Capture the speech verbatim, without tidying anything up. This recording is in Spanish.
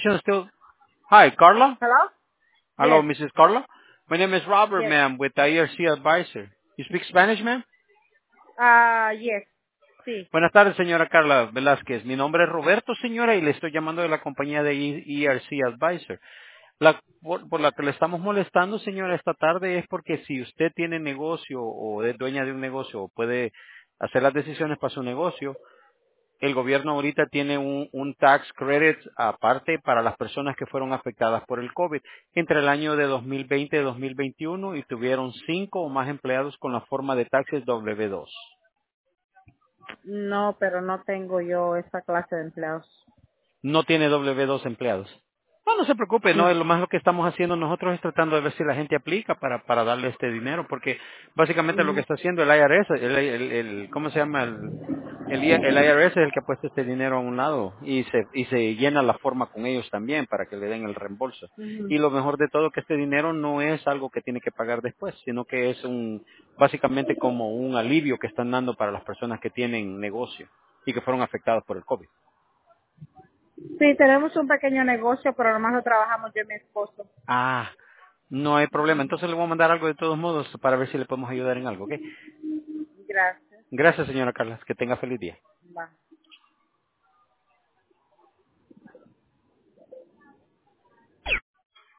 position still... Hi, Carla? Hello? Hello, Yes. missus Carla? My name is Robert, Yes. ma'am, with I R C Advisor. You speak Spanish, ma'am? Ah, yes. Sí. Buenas tardes, señora Carla Velázquez. Mi nombre es Roberto, señora, y le estoy llamando de la compañía de E R C Advisor. La, por, por la que le estamos molestando, señora, esta tarde es porque si usted tiene negocio o es dueña de un negocio o puede hacer las decisiones para su negocio, el gobierno ahorita tiene un, un tax credit aparte para las personas que fueron afectadas por el COVID entre el año de dos mil veinte y dos mil veintiuno y tuvieron cinco o más empleados con la forma de taxes W dos. No, pero no tengo yo esa clase de empleados. No tiene W dos empleados. No, no se preocupe, no, No. lo más lo que estamos haciendo nosotros es tratando de ver si la gente aplica para, para darle este dinero, porque básicamente lo que Ujú. está haciendo el I R S, el, el, el- ¿cómo se llama? El, el, I- el I R S es el que ha puesto este dinero a un lado y se, y se llena la forma con ellos también para que le den el reembolso. Ujú. Y lo mejor de todo que este dinero no es algo que tiene que pagar después, sino que es un, básicamente como un alivio que están dando para las personas que tienen negocio y que fueron afectados por el COVID. Sí, tenemos un pequeño negocio, pero nomás lo trabajamos yo y mi esposo. Ah, no hay problema. Entonces le voy a mandar algo de todos modos para ver si le podemos ayudar en algo, ¿ok? Gracias. Gracias, señora Carla. Que tenga feliz día. Va.